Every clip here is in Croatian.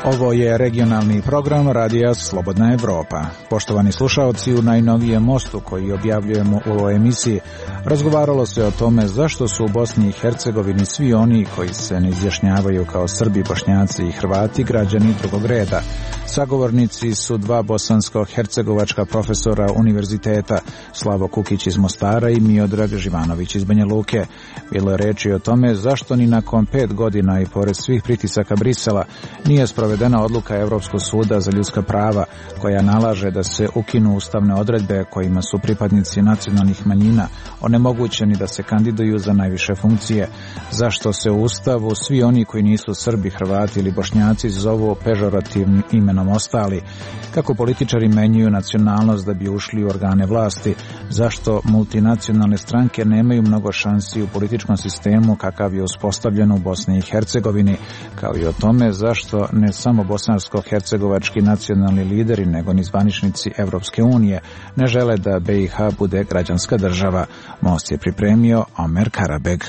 Ovo je regionalni program Radija Slobodna Evropa. Poštovani slušaoci, u najnovijem mostu koji objavljujemo u ovoj emisiji razgovaralo se o tome zašto su u Bosni i Hercegovini svi oni koji se ne izjašnjavaju kao Srbi, Bošnjaci i Hrvati građani drugog reda. Sagovornici su dva bosansko-hercegovačka profesora univerziteta, Slavo Kukić iz Mostara i Miodrag Živanović iz Banja Luke. Bilo je reči o tome zašto ni nakon 5 godina i pored svih pritisaka Brisela nije sprovedena odluka Evropskog suda za ljudska prava koja nalaže da se ukinu ustavne odredbe kojima su pripadnici nacionalnih manjina onemogućeni da se kandiduju za najviše funkcije. Zašto se u Ustavu svi oni koji nisu Srbi, Hrvati ili Bošnjaci zovu pežorativnim imenom ostali? Kako političari menjaju nacionalnost da bi ušli u organe vlasti? Zašto multinacionalne stranke nemaju mnogo šansi u političkom sistemu kakav je uspostavljen u Bosni i Hercegovini? Kao i o tome zašto ne samo bosansko-hercegovački nacionalni lideri, nego ni zvaničnici Evropske unije ne žele da BiH bude građanska država. Most je pripremio Omer Karabeg.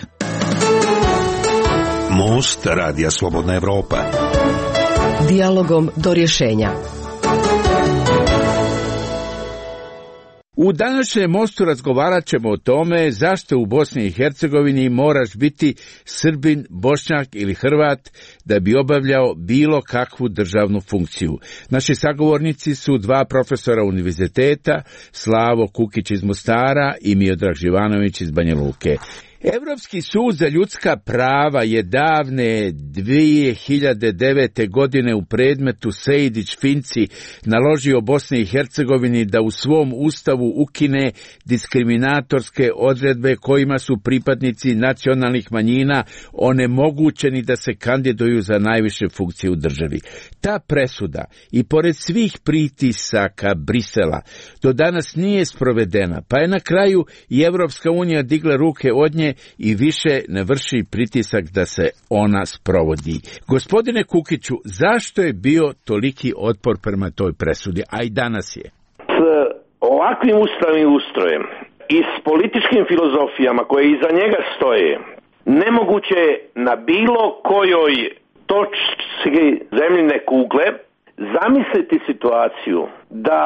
Most Radija Slobodna Evropa. Dijalogom do rješenja. U današnjem mostu razgovarat ćemo o tome zašto u Bosni i Hercegovini moraš biti Srbin, Bošnjak ili Hrvat da bi obavljao bilo kakvu državnu funkciju. Naši sagovornici su dva profesora univerziteta, Slavo Kukić iz Mostara i Miodrag Živanović iz Banja Luke. Evropski sud za ljudska prava je davne 2009. godine u predmetu Sejdić-Finci naložio Bosni i Hercegovini da u svom ustavu ukine diskriminatorske odredbe kojima su pripadnici nacionalnih manjina onemogućeni da se kandiduju za najviše funkcije u državi. Ta presuda, i pored svih pritisaka Brisela, do danas nije sprovedena, pa je na kraju i Evropska unija digla ruke od nje i više ne vrši pritisak da se ona sprovodi. Gospodine Kukiću, zašto je bio toliki otpor prema toj presudi, a i danas je? S ovakvim ustavnim ustrojem i s političkim filozofijama koje iza njega stoje, nemoguće je na bilo kojoj točci zemljine kugle zamisliti situaciju da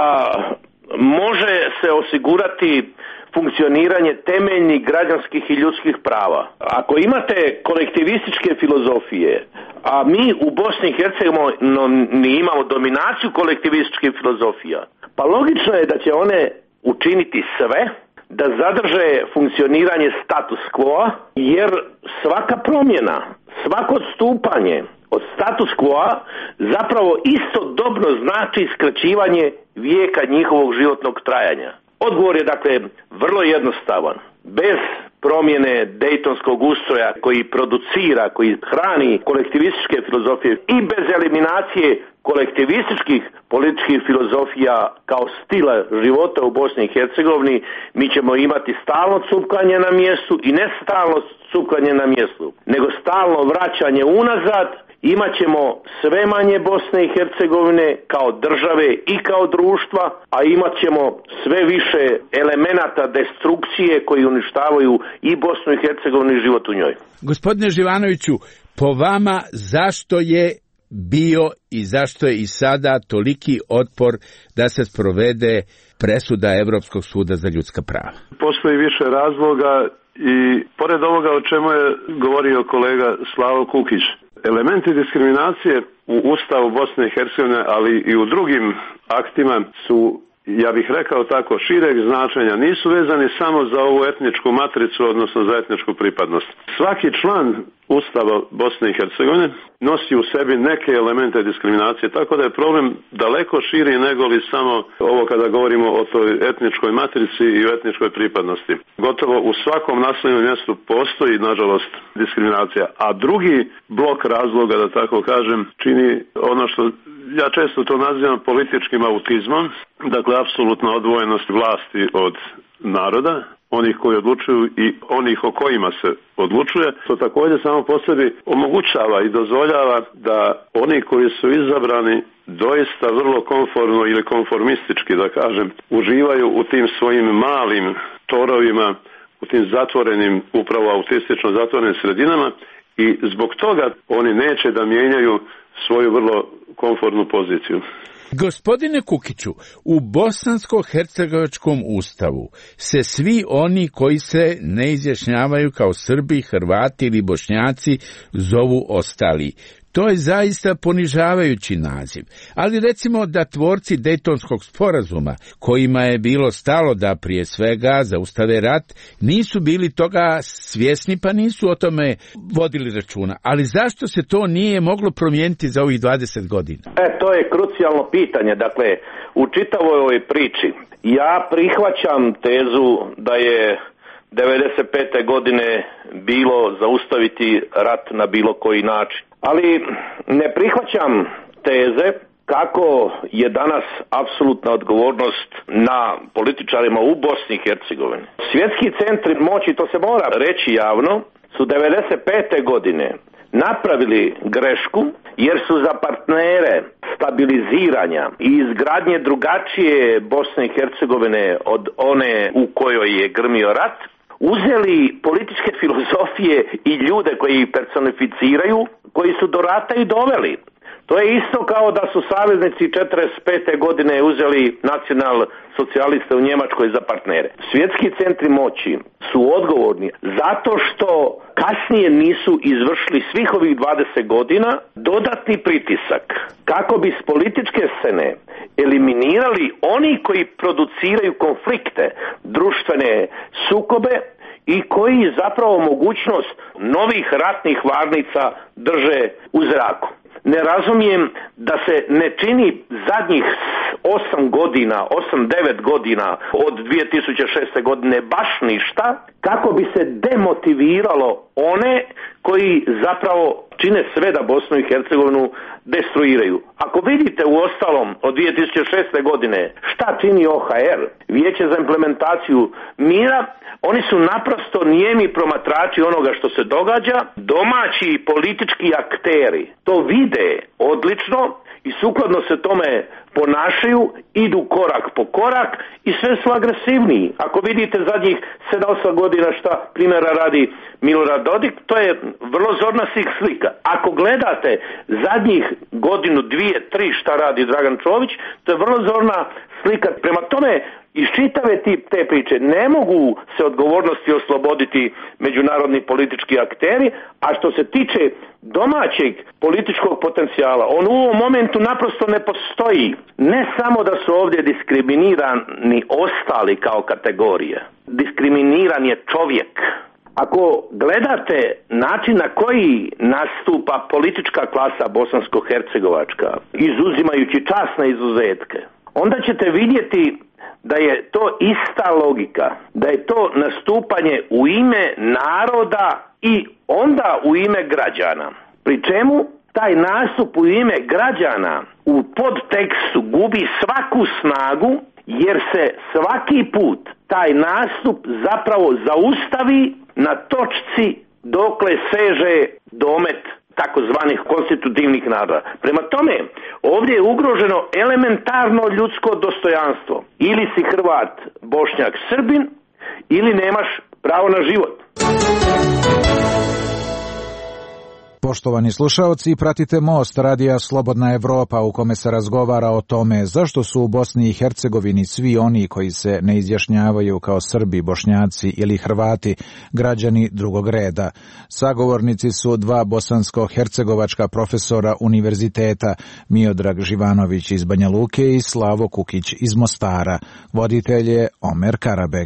može se osigurati funkcioniranje temeljnih građanskih i ljudskih prava. Ako imate kolektivističke filozofije, a mi u Bosni i Hercegovini imamo dominaciju kolektivističkih filozofija, pa logično je da će one učiniti sve da zadrže funkcioniranje status quo, jer svaka promjena, svako odstupanje od status quo zapravo istodobno znači skraćivanje vijeka njihovog životnog trajanja. Odgovor je dakle vrlo jednostavan. Bez promjene dejtonskog ustroja koji producira, koji hrani kolektivističke filozofije i bez eliminacije kolektivističkih političkih filozofija kao stila života u Bosni i Hercegovini, mi ćemo imati stalno cupkanje na mjestu i ne stalno cupkanje na mjestu, nego stalno vraćanje unazad. Imat ćemo sve manje Bosne i Hercegovine kao države i kao društva, a imat ćemo sve više elemenata destrukcije koji uništavaju i Bosnu i Hercegovinu i život u njoj. Gospodine Živanoviću, po vama zašto je bio i zašto je i sada toliki otpor da se sprovede presuda Evropskog suda za ljudska prava? Postoji više razloga i pored ovoga o čemu je govorio kolega Slavo Kukić, elementi diskriminacije u Ustavu Bosne i Hercegovine, ali i u drugim aktima su, ja bih rekao tako, šireg značenja. Nisu vezani samo za ovu etničku matricu, odnosno za etničku pripadnost. Svaki član Ustava Bosne i Hercegovine nosi u sebi neke elemente diskriminacije, tako da je problem daleko širi nego li samo ovo kada govorimo o toj etničkoj matrici i o etničkoj pripadnosti. Gotovo u svakom naseljenom mjestu postoji, nažalost, diskriminacija. A drugi blok razloga, da tako kažem, čini ono što ja često to nazivam političkim autizmom, dakle apsolutna odvojenost vlasti od naroda, onih koji odlučuju i onih o kojima se odlučuje, to također samo po sebi omogućava i dozvoljava da oni koji su izabrani doista vrlo konformno ili konformistički, da kažem, uživaju u tim svojim malim torovima, u tim zatvorenim, upravo autistično zatvorenim sredinama, i zbog toga oni neće da mijenjaju svoju vrlo komfortnu poziciju. Gospodine Kukiću, u bosansko-hercegovačkom ustavu se svi oni koji se ne izjašnjavaju kao Srbi, Hrvati ili Bošnjaci zovu ostali. To je zaista ponižavajući naziv, ali recimo da tvorci Dejtonskog sporazuma, kojima je bilo stalo da prije svega zaustave rat, nisu bili toga svjesni pa nisu o tome vodili računa. Ali zašto se to nije moglo promijeniti za ovih 20 godina? To je krucijalno pitanje. Dakle, u čitavoj ovoj priči ja prihvaćam tezu da je 95. godine bilo zaustaviti rat na bilo koji način. Ali ne prihvaćam teze kako je danas apsolutna odgovornost na političarima u Bosni i Hercegovini. Svjetski centri moći, to se mora reći javno, su 95. godine napravili grešku jer su za partnere stabiliziranja i izgradnje drugačije Bosne i Hercegovine od one u kojoj je grmio rat uzeli političke filozofije i ljude koji ih personificiraju, koji su do rata i doveli. To je isto kao da su saveznici 45. godine uzeli nacional socijaliste u Njemačkoj za partnere. Svjetski centri moći su odgovorni zato što kasnije nisu izvršili svih ovih 20 godina dodatni pritisak kako bi s političke scene eliminirali oni koji produciraju konflikte, društvene sukobe i koji zapravo mogućnost novih ratnih varnica drže u zraku. Ne razumijem da se ne čini zadnjih 8 godina, 8-9 godina od 2006. godine baš ništa kako bi se demotiviralo one koji zapravo čine sve da Bosnu i Hercegovinu destruiraju. Ako vidite u ostalom od 2006. godine šta čini OHR, Vijeće za implementaciju mira, oni su naprosto nijemi promatrači onoga što se događa, domaći politički akteri to vide odlično i sukladno se tome ponašaju, idu korak po korak i sve su agresivniji. Ako vidite zadnjih 7-8 godina šta primjera radi Milorad Dodik, to je vrlo zorna slika. Ako gledate zadnjih godinu, 2, 3 šta radi Dragan Čović, to je vrlo zorna slika. Prema tome, iz čitave te priče ne mogu se odgovornosti osloboditi međunarodni politički akteri, a što se tiče domaćeg političkog potencijala, on u ovom momentu naprosto ne postoji. Ne samo da su ovdje diskriminirani ostali kao kategorije, diskriminiran je čovjek. Ako gledate način na koji nastupa politička klasa bosansko-hercegovačka, izuzimajući časne izuzetke, onda ćete vidjeti da je to ista logika, da je to nastupanje u ime naroda i onda u ime građana. Pri čemu taj nastup u ime građana u podtekstu gubi svaku snagu jer se svaki put taj nastup zapravo zaustavi na točci dokle seže domet takozvanih konstitutivnih naroda. Prema tome, ovdje je ugroženo elementarno ljudsko dostojanstvo. Ili si Hrvat, Bošnjak, Srbin, ili nemaš pravo na život. Poštovani slušaoci, pratite Most radija Slobodna Evropa u kome se razgovara o tome zašto su u Bosni i Hercegovini svi oni koji se ne izjašnjavaju kao Srbi, Bošnjaci ili Hrvati građani drugog reda. Sagovornici su dva bosansko-hercegovačka profesora univerziteta, Miodrag Živanović iz Banja Luke i Slavo Kukić iz Mostara. Voditelj je Omer Karabek.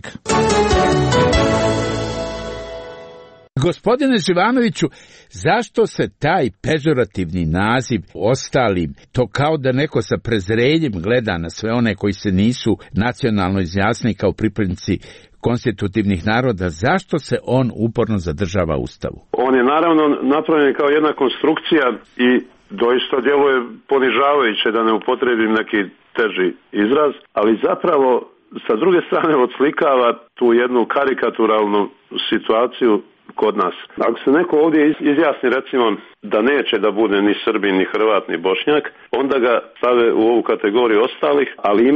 Gospodine Živanoviću, zašto se taj pežorativni naziv ostalim, to kao da neko sa prezrenjem gleda na sve one koji se nisu nacionalno izjasnili kao pripadnici konstitutivnih naroda, zašto se on uporno zadržava u Ustavu? On je naravno napravljen kao jedna konstrukcija i doista djeluje ponižavajuće, da ne upotrijebim neki teži izraz, ali zapravo sa druge strane odslikava tu jednu karikaturalnu situaciju kod nas. Ako se neko ovdje izjasni recimo da neće da bude ni Srbin, ni Hrvat, ni Bošnjak, onda ga stave u ovu kategoriju ostalih, ali ima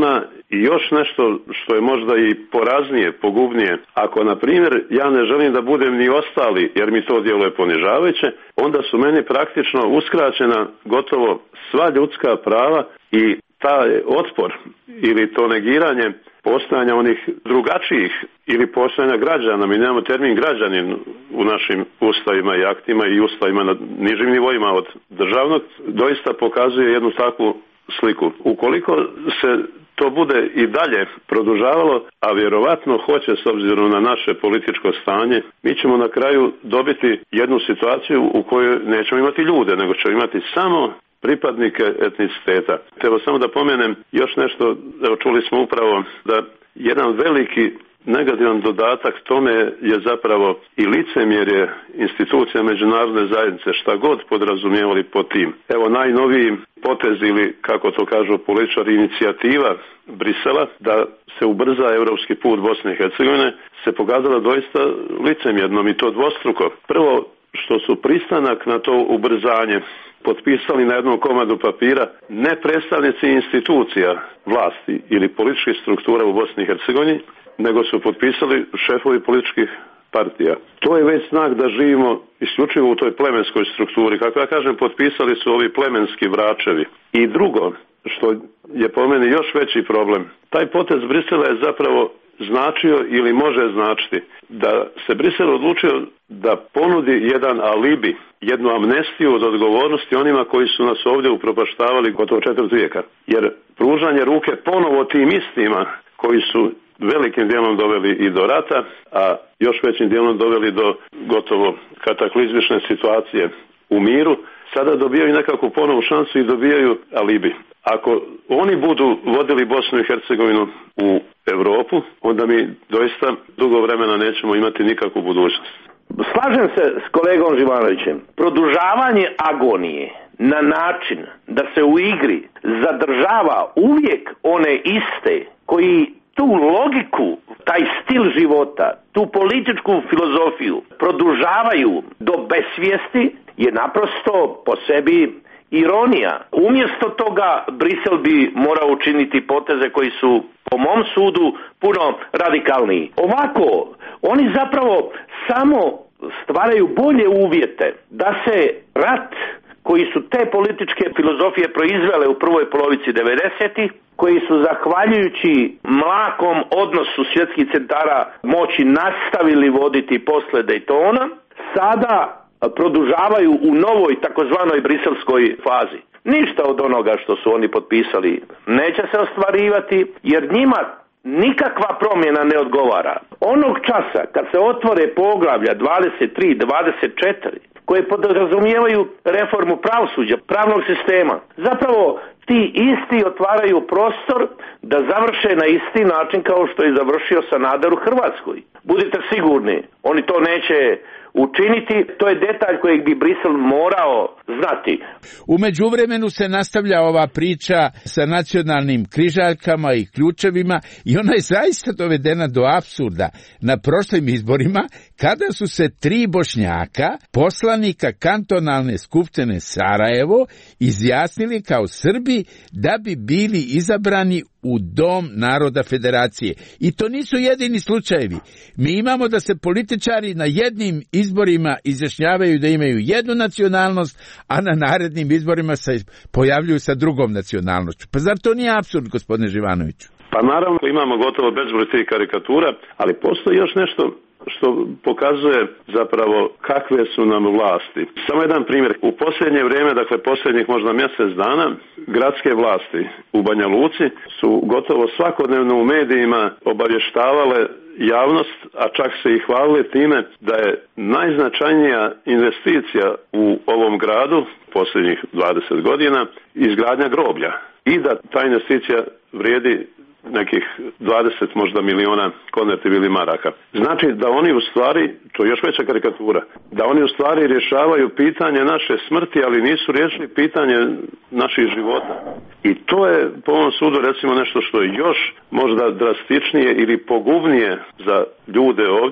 I još nešto što je možda i poraznije, pogubnije, ako na primjer ja ne želim da budem ni ostali jer mi to djeluje ponižavajuće, onda su meni praktično uskraćena gotovo sva ljudska prava i taj otpor ili to negiranje postojanja onih drugačijih ili postojanja građana. Mi nemamo termin građanin u našim ustavima i aktima i ustavima na nižim nivoima od državnog, doista pokazuje jednu takvu sliku. Ukoliko se to bude i dalje produžavalo, a vjerovatno hoće s obzirom na naše političko stanje, mi ćemo na kraju dobiti jednu situaciju u kojoj nećemo imati ljude, nego ćemo imati samo pripadnike etniciteta. Evo samo da pomenem još nešto, evo čuli smo upravo da jedan veliki negativan dodatak tome je zapravo i licemjerje institucija međunarodne zajednice, šta god podrazumijevali pod tim. Evo najnoviji potez ili, kako to kažu političari, inicijativa Brisela da se ubrza europski put Bosne i Hercegovine se pokazala doista licemjernom i to dvostruko. Prvo, što su pristanak na to ubrzanje potpisali na jednom komadu papira ne predstavnici institucija vlasti ili političkih struktura u Bosni i Hercegovini, nego su potpisali šefovi političkih partija. To je već znak da živimo isključivo u toj plemenskoj strukturi. Kako ja kažem, potpisali su ovi plemenski vračevi. I drugo, što je po meni još veći problem, taj potez Brisela je zapravo značio ili može značiti da se Brisel odlučio da ponudi jedan alibi, jednu amnestiju od odgovornosti onima koji su nas ovdje upropaštavali gotovo 4 vijeka. Jer pružanje ruke ponovo tim istima koji su velikim dijelom doveli i do rata, a još većim dijelom doveli do gotovo kataklizmične situacije u miru, sada dobijaju nekakvu ponovu šansu i dobijaju alibi. Ako oni budu vodili Bosnu i Hercegovinu u Europu, onda mi doista dugo vremena nećemo imati nikakvu budućnost. Slažem se s kolegom Živanovićem. Produžavanje agonije na način da se u igri zadržava uvijek one iste koji tu logiku, taj stil života, tu političku filozofiju produžavaju do besvijesti je naprosto po sebi ironija. Umjesto toga Brisel bi morao učiniti poteze koji su po mom sudu puno radikalniji. Ovako, oni zapravo samo stvaraju bolje uvjete da se rat koji su te političke filozofije proizvele u prvoj polovici 90-ih, koji su zahvaljujući mlakom odnosu svjetskih centara moći nastavili voditi posle Daytona, sada produžavaju u novoj takozvanoj briselskoj fazi. Ništa od onoga što su oni potpisali neće se ostvarivati, jer njima nikakva promjena ne odgovara. Onog časa kad se otvore poglavlja 23, 24, koje podrazumijevaju reformu pravosuđa, pravnog sistema, zapravo ti isti otvaraju prostor da završe na isti način kao što je završio Sanader u Hrvatskoj. Budite sigurni, oni to neće učiniti, to je detalj kojeg bi Brisel morao znati. U međuvremenu se nastavlja ova priča sa nacionalnim križaljkama i ključevima i ona je zaista dovedena do apsurda na prošlim izborima kada su se 3 Bošnjaka, poslanika kantonalne skupštine Sarajevo, izjasnili kao Srbi da bi bili izabrani u Dom naroda federacije. I to nisu jedini slučajevi. Mi imamo da se političari na jednim izborima izjašnjavaju da imaju jednu nacionalnost, a na narednim izborima se pojavljuju sa drugom nacionalnošću. Pa zar to nije apsurd, gospodine Živanoviću? Pa naravno imamo gotovo bezbroj tih karikatura, ali postoji još nešto što pokazuje zapravo kakve su nam vlasti. Samo jedan primjer. U posljednje vrijeme, dakle posljednjih možda mjesec dana, gradske vlasti u Banja Luci su gotovo svakodnevno u medijima obavještavale javnost, a čak se i hvalili time da je najznačajnija investicija u ovom gradu posljednjih 20 godina izgradnja groblja i da ta investicija vrijedi nekih 20 možda miliona konvertibilnih maraka. Znači da oni u stvari, to je još veća karikatura, da oni u stvari rješavaju pitanje naše smrti, ali nisu riješili pitanje naših života. I to je po ovom sudu recimo nešto što je još možda drastičnije ili pogubnije za ljude ovdje,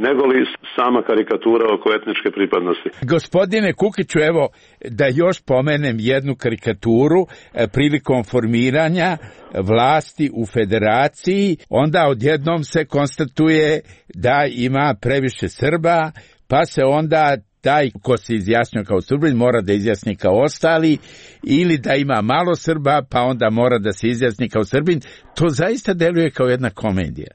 nego li sama karikatura oko etničke pripadnosti. Gospodine Kukiću, evo da još pomenem jednu karikaturu prilikom formiranja vlasti u federaciji, onda odjednom se konstatuje da ima previše Srba, pa se onda taj ko se izjasnio kao Srbin mora da izjasni kao ostali, ili da ima malo Srba pa onda mora da se izjasni kao Srbin. To zaista deluje kao jedna komedija.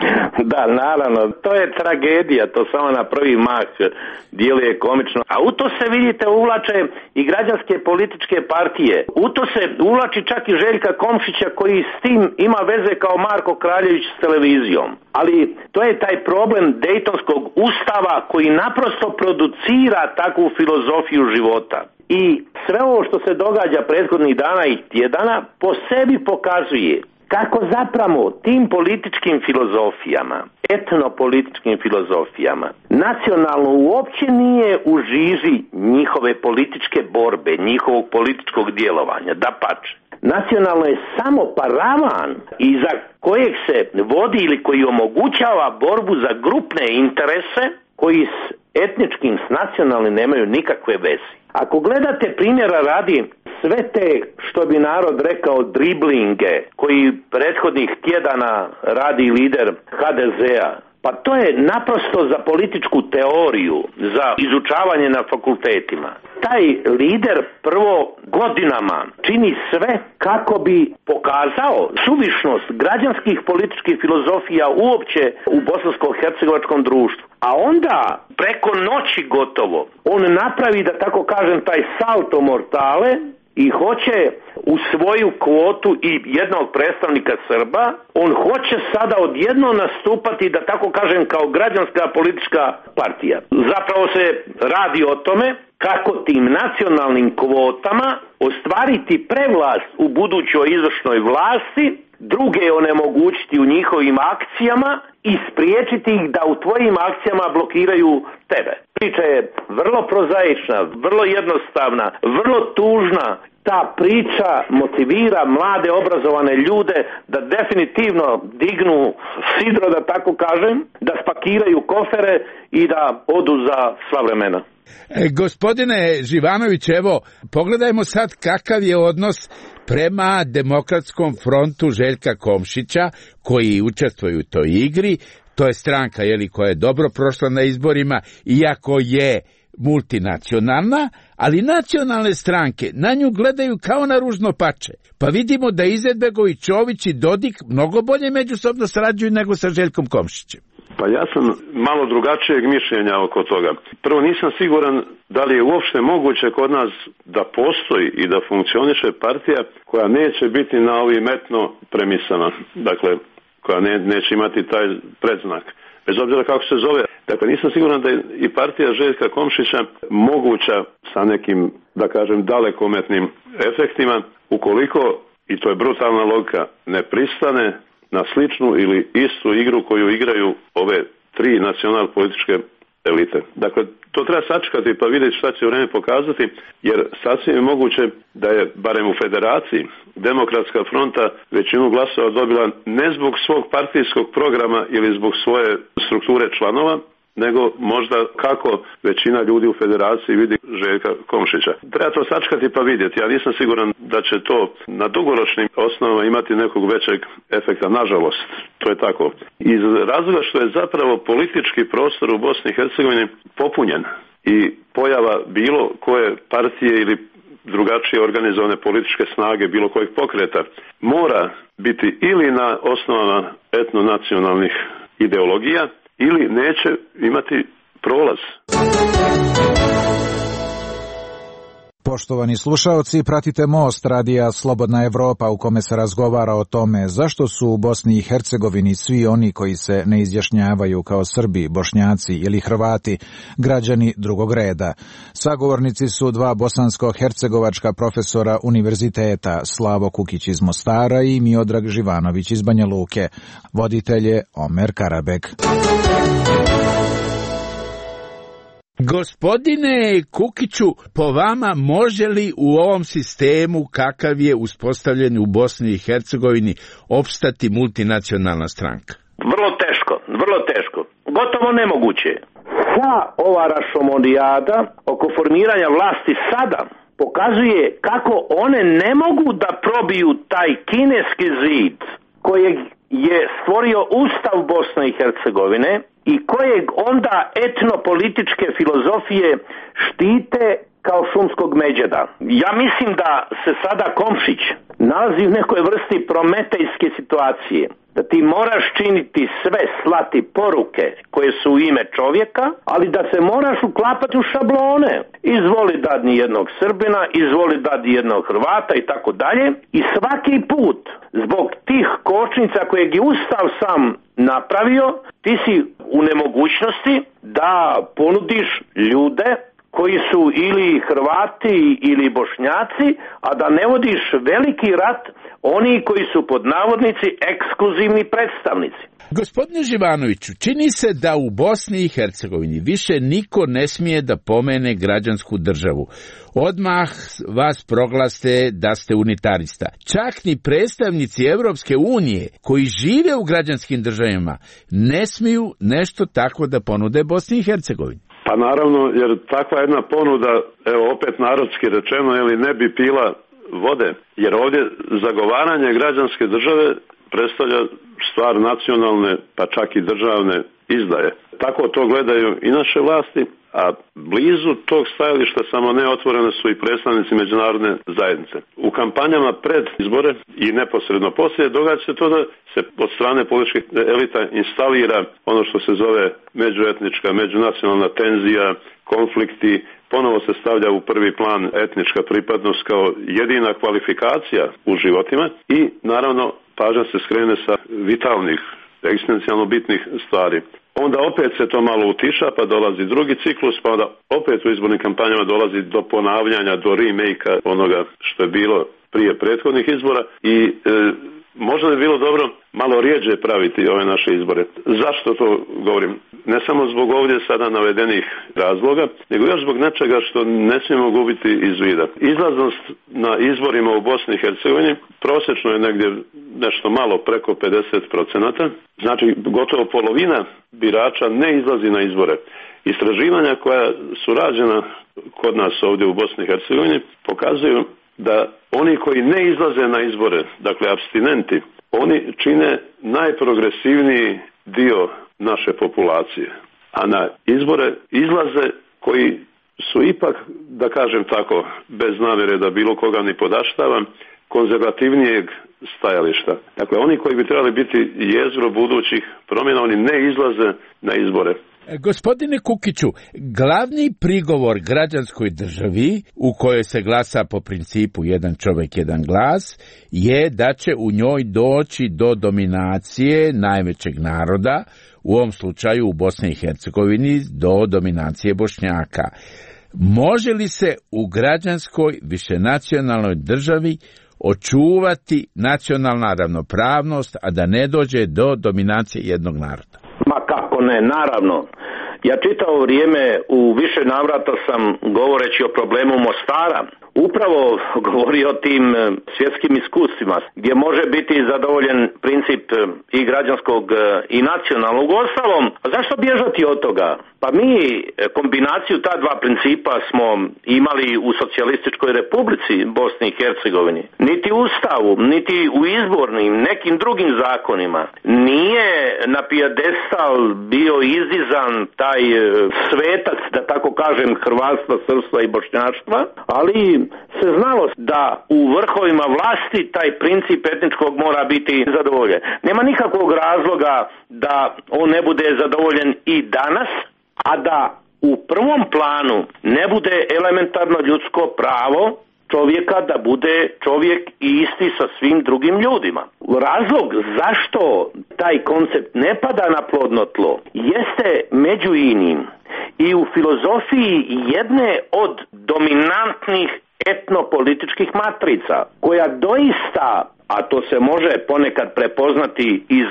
Da, naravno, to je tragedija, to samo na prvi mah djeluje komično. A u to se, vidite, uvlače i građanske političke partije. U to se uvlači čak i Željka Komšića koji s tim ima veze kao Marko Kraljević s televizijom. Ali to je taj problem Dejtonskog ustava koji naprosto producira takvu filozofiju života. I sve ovo što se događa prethodnih dana i tjedana po sebi pokazuje kako zapravo tim političkim filozofijama, etnopolitičkim filozofijama, nacionalno uopće nije u žiži njihove političke borbe, njihovog političkog djelovanja, dapače. Nacionalno je samo paravan iza kojeg se vodi ili koji omogućava borbu za grupne interese koji s etničkim, s nacionalnim nemaju nikakve veze. Ako gledate primjera radi sve te, što bi narod rekao, driblinge koji prethodnih tjedana radi lider HDZ-a, pa to je naprosto za političku teoriju, za izučavanje na fakultetima. Taj lider prvo godinama čini sve kako bi pokazao suvišnost građanskih političkih filozofija uopće u bosansko-hercegovačkom društvu. A onda preko noći gotovo on napravi, da tako kažem, taj salto mortale i hoće u svoju kvotu i jednog predstavnika Srba, on hoće sada odjedno nastupati, da tako kažem, kao građanska politička partija. Zapravo se radi o tome kako tim nacionalnim kvotama ostvariti prevlast u budućoj izvršnoj vlasti, druge onemogućiti u njihovim akcijama i spriječiti ih da u tvojim akcijama blokiraju tebe. Priča je vrlo prozaična, vrlo jednostavna, vrlo tužna. Ta priča motivira mlade obrazovane ljude da definitivno dignu sidro, da tako kažem, da spakiraju kofere i da odu za sva vremena. Gospodine Živanović, evo, pogledajmo sad kakav je odnos prema Demokratskom frontu Željka Komšića, koji učestvuje u toj igri. To je stranka koja je dobro prošla na izborima, iako je multinacionalna, ali nacionalne stranke na nju gledaju kao na ružno pače. Pa vidimo da Izetbegović, Čović i Dodik mnogo bolje međusobno sarađuju nego sa Željkom Komšićem. Pa ja sam malo drugačijeg mišljenja oko toga. Prvo, nisam siguran da li je uopšte moguće kod nas da postoji i da funkcioniše partija koja neće biti na ovim etno premisama, dakle koja neće imati taj predznak, bez obzira kako se zove. Dakle, nisam siguran da je i partija Željka Komšića moguća sa nekim, da kažem, dalekometnim efektima, ukoliko, i to je brutalna logika, ne pristane na sličnu ili istu igru koju igraju ove tri nacional-političke elite. Dakle, to treba sačekati pa vidjeti šta će vrijeme pokazati, jer sasvim je moguće da je, barem u federaciji, Demokratska fronta većinu glasova dobila ne zbog svog partijskog programa ili zbog svoje strukture članova, nego možda kako većina ljudi u federaciji vidi Željka Komšića. Treba to sačekati pa vidjeti. Ja nisam siguran da će to na dugoročnim osnovama imati nekog većeg efekta. Nažalost, to je tako. Iz razloga što je zapravo politički prostor u Bosni i Hercegovini popunjen i pojava bilo koje partije ili drugačije organizovane političke snage, bilo kojeg pokreta, mora biti ili na osnovama etnonacionalnih ideologija, ili neće imati prolaz. Poštovani slušaoci, pratite Most radija Slobodna Evropa u kome se razgovara o tome zašto su u Bosni i Hercegovini svi oni koji se ne izjašnjavaju kao Srbi, Bošnjaci ili Hrvati građani drugog reda. Sagovornici su dva bosansko-hercegovačka profesora univerziteta, Slavo Kukić iz Mostara i Miodrag Živanović iz Banja Luke. Voditelj je Omer Karabek. Gospodine Kukiću, po vama može li u ovom sistemu kakav je uspostavljen u Bosni i Hercegovini opstati multinacionalna stranka? Vrlo teško. Gotovo nemoguće. Sva ova rašomodijada oko formiranja vlasti sada pokazuje kako one ne mogu da probiju taj kineski zid kojeg je stvorio Ustav Bosne i Hercegovine i kojeg onda etnopolitičke filozofije štite kao šumskog međeda. Ja mislim da se sada Komšić nalazi u nekoj vrsti prometejske situacije. Da ti moraš činiti sve, slati poruke koje su u ime čovjeka, ali da se moraš uklapati u šablone. Izvoli dadni jednog Srbina, izvoli dadni jednog Hrvata i tako dalje. I svaki put, zbog tih kočnica kojeg je Ustav sam napravio, ti si u nemogućnosti da ponudiš ljude koji su ili Hrvati ili Bošnjaci, a da ne vodiš veliki rat oni koji su pod navodnici ekskluzivni predstavnici. Gospodine Živanoviću, čini se da u Bosni i Hercegovini više niko ne smije da pomene građansku državu. Odmah vas proglaste da ste unitarista. Čak ni predstavnici Evropske unije koji žive u građanskim državama ne smiju nešto tako da ponude Bosni i Hercegovini. Pa naravno, jer takva jedna ponuda, evo opet narodski rečeno, ne bi pila vode, jer ovdje zagovaranje građanske države predstavlja stvar nacionalne, pa čak i državne izdaje. Tako to gledaju i naše vlasti, a blizu tog stajališta, samo ne otvorene su i predstavnici međunarodne zajednice. U kampanjama pred izbore i neposredno poslije događa se to da se od strane političkih elita instalira ono što se zove međuetnička, međunacionalna tenzija, konflikti, ponovo se stavlja u prvi plan etnička pripadnost kao jedina kvalifikacija u životima i naravno pažnja se skrene sa vitalnih, egzistencijalno bitnih stvari. Onda opet se to malo utiša, pa dolazi drugi ciklus, pa onda opet u izbornim kampanjama dolazi do ponavljanja, do remake-a onoga što je bilo prije prethodnih izbora i možda bi bilo dobro malo rijeđe praviti ove naše izbore. Zašto to govorim? Ne samo zbog ovdje sada navedenih razloga, nego još zbog nečega što ne smijemo gubiti iz vida. Izlaznost na izborima u Bosni i Hercegovini prosječno je negdje nešto malo preko 50%. Znači gotovo polovina birača ne izlazi na izbore. Istraživanja koja su rađena kod nas ovdje u Bosni i Hercegovini pokazuju da oni koji ne izlaze na izbore, dakle apstinenti, oni čine najprogresivniji dio naše populacije. A na izbore izlaze koji su ipak, da kažem tako, bez namjere da bilo koga ni podaštavam, konzervativnijeg stajališta. Dakle, oni koji bi trebali biti jezgro budućih promjena, oni ne izlaze na izbore. Gospodine Kukiću, glavni prigovor građanskoj državi u kojoj se glasa po principu jedan čovjek, jedan glas je da će u njoj doći do dominacije najvećeg naroda, u ovom slučaju u Bosni i Hercegovini do dominacije Bošnjaka. Može li se u građanskoj višenacionalnoj državi očuvati nacionalna ravnopravnost, a da ne dođe do dominacije jednog naroda? Ma kako ne, naravno. Ja čitavo vrijeme u više navrata sam, govoreći o problemu Mostara, upravo govorio o tim svjetskim iskustvima, gdje može biti zadovoljen princip i građanskog i nacionalnog. Uostalom, a zašto bježati od toga? Pa mi kombinaciju ta dva principa smo imali u Socijalističkoj Republici Bosni i Hercegovini. Niti u Ustavu, niti u izbornim, nekim drugim zakonima nije na pijedestal bio izdizan taj svetac, da tako kažem, hrvatstva, srpstva i bošnjaštva, ali se znalo da u vrhovima vlasti taj princip etničkog mora biti zadovoljen. Nema nikakvog razloga da on ne bude zadovoljen i danas, a da u prvom planu ne bude elementarno ljudsko pravo čovjeka da bude čovjek i isti sa svim drugim ljudima. Razlog zašto taj koncept ne pada na plodno tlo jeste među inim i u filozofiji jedne od dominantnih etnopolitičkih matrica, koja doista, a to se može ponekad prepoznati iz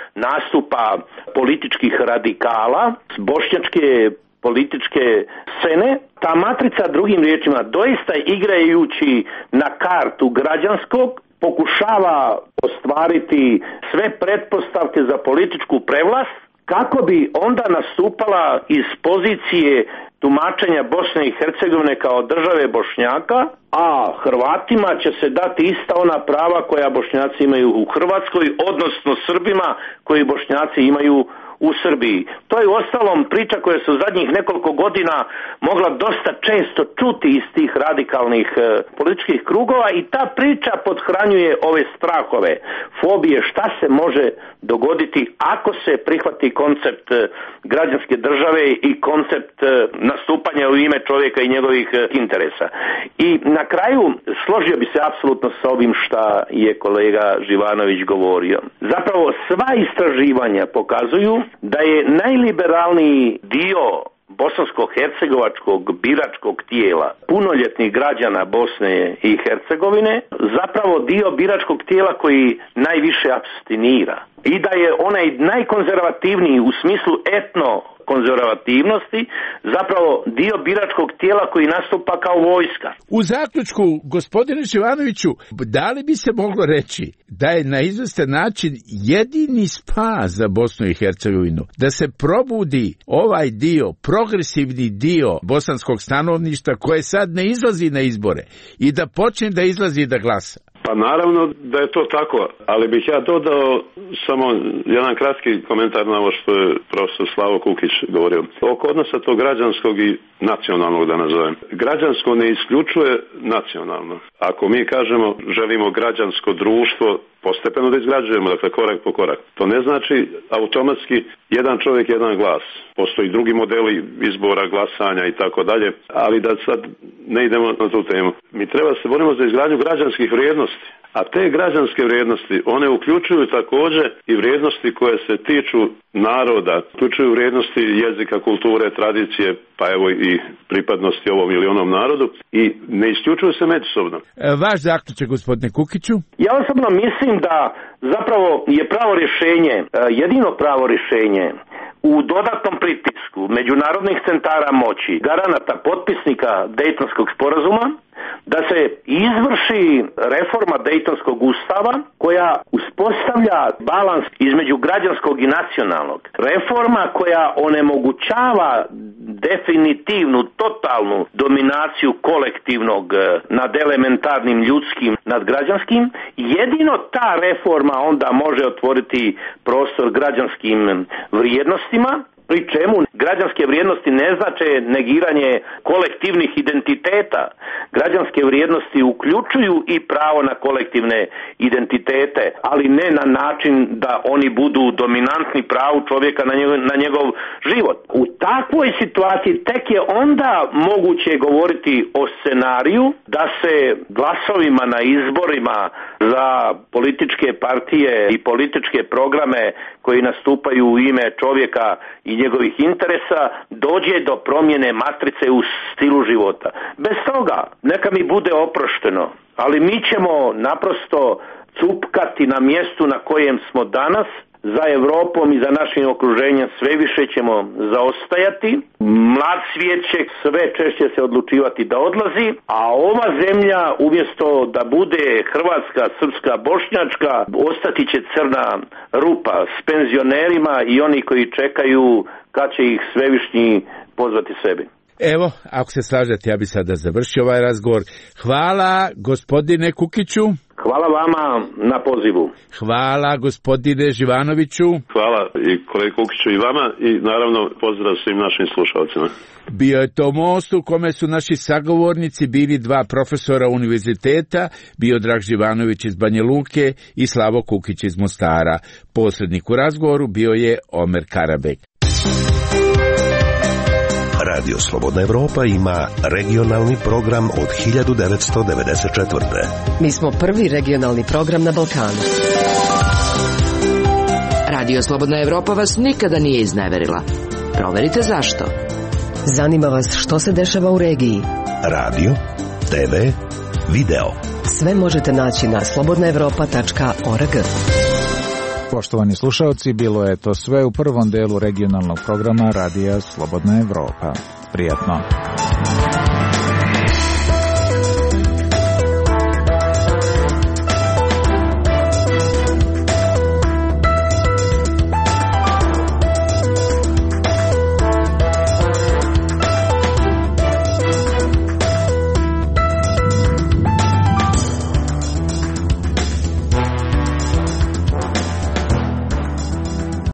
nastupa političkih radikala s bošnjačke političke scene, ta matrica, drugim riječima, doista igrajući na kartu građanskog pokušava ostvariti sve pretpostavke za političku prevlast, kako bi onda nastupala iz pozicije tumačenja Bosne i Hercegovine kao države Bošnjaka, a Hrvatima će se dati ista ona prava koja Bošnjaci imaju u Hrvatskoj, odnosno Srbima koji Bošnjaci imaju u Srbiji. To je uostalom priča koja se u zadnjih nekoliko godina mogla dosta često čuti iz tih radikalnih političkih krugova i ta priča pothranjuje ove strahove, fobije, šta se može dogoditi ako se prihvati koncept građanske države i koncept nastupanja u ime čovjeka i njegovih interesa. I na kraju složio bi se apsolutno sa ovim šta je kolega Živanović govorio. Zapravo sva istraživanja pokazuju da je najliberalniji dio bosansko-hercegovačkog biračkog tijela punoljetnih građana Bosne i Hercegovine zapravo dio biračkog tijela koji najviše apstinira i da je onaj najkonzervativniji u smislu etno-konzervativnosti zapravo dio biračkog tijela koji nastupa kao vojska. U zaključku, gospodine Živanoviću, da li bi se moglo reći da je na izvestan način jedini spas za Bosnu i Hercegovinu da se probudi ovaj dio, progresivni dio bosanskog stanovništva koje sad ne izlazi na izbore i da počne da izlazi da glasa? Pa naravno da je to tako, ali bih ja dodao samo jedan kratki komentar na ovo što je profesor Slavo Kukić govorio. Oko odnosa tog građanskog i nacionalnog, da nazovem. Građansko ne isključuje nacionalno. Ako mi kažemo želimo građansko društvo, postepeno da izgrađujemo, dakle korak po korak. To ne znači automatski jedan čovjek, jedan glas. Postoji drugi modeli izbora, glasanja i tako dalje, ali da sad ne idemo na tu temu. Mi treba se borimo za izgradnju građanskih vrijednosti, a te građanske vrijednosti, one uključuju također i vrijednosti koje se tiču naroda, uključuju vrijednosti jezika, kulture, tradicije, pa evo i pripadnosti ovom ili onom narodu i ne isključuju se međusobno. Vaš zaključak, gospodine Kukiću? Ja osobno mislim da zapravo je pravo rješenje, jedino pravo rješenje u dodatnom pritisku međunarodnih centara moći, garanata potpisnika Dejtonskog sporazuma, da se izvrši reforma Dejtonskog ustava koja uspostavlja balans između građanskog i nacionalnog. Reforma koja onemogućava definitivnu, totalnu dominaciju kolektivnog nad elementarnim ljudskim, nad građanskim. Jedino ta reforma onda može otvoriti prostor građanskim vrijednostima, pri čemu građanske vrijednosti ne znače negiranje kolektivnih identiteta. Građanske vrijednosti uključuju i pravo na kolektivne identitete, ali ne na način da oni budu dominantni pravu čovjeka na njegov život. U takvoj situaciji tek je onda moguće govoriti o scenariju da se glasovima na izborima za političke partije i političke programe koji nastupaju u ime čovjeka i njegovih interesa dođe do promjene matrice u stilu života. Bez toga neka mi bude oprošteno, ali mi ćemo naprosto cupkati na mjestu na kojem smo danas. Za Europom i za našim okruženjem sve više ćemo zaostajati. Mlad svijet će sve češće se odlučivati da odlazi, a ova zemlja umjesto da bude hrvatska, srpska, bošnjačka, ostati će crna rupa s penzionerima i oni koji čekaju kad će ih svevišnji pozvati sebi. Evo, ako se slažete, ja bi sada završio ovaj razgovor. Hvala, gospodine Kukiću. Hvala vama na pozivu. Hvala, gospodine Živanoviću. Hvala i kolegi Kukiću i vama i naravno pozdrav svim našim slušalcima. Bio je to most u kome su naši sagovornici bili dva profesora univerziteta, Miodrag Živanović iz Banja Luke i Slavo Kukić iz Mostara. Posrednik u razgovoru bio je Omer Karabek. Radio Slobodna Evropa ima regionalni program od 1994. Mi smo prvi regionalni program na Balkanu. Radio Slobodna Evropa vas nikada nije izneverila. Proverite zašto. Zanima vas što se dešava u regiji. Radio, TV, video. Sve možete naći na slobodnaevropa.org. Poštovani slušalci, bilo je to sve u prvom delu regionalnog programa Radija Slobodna Evropa. Prijatno.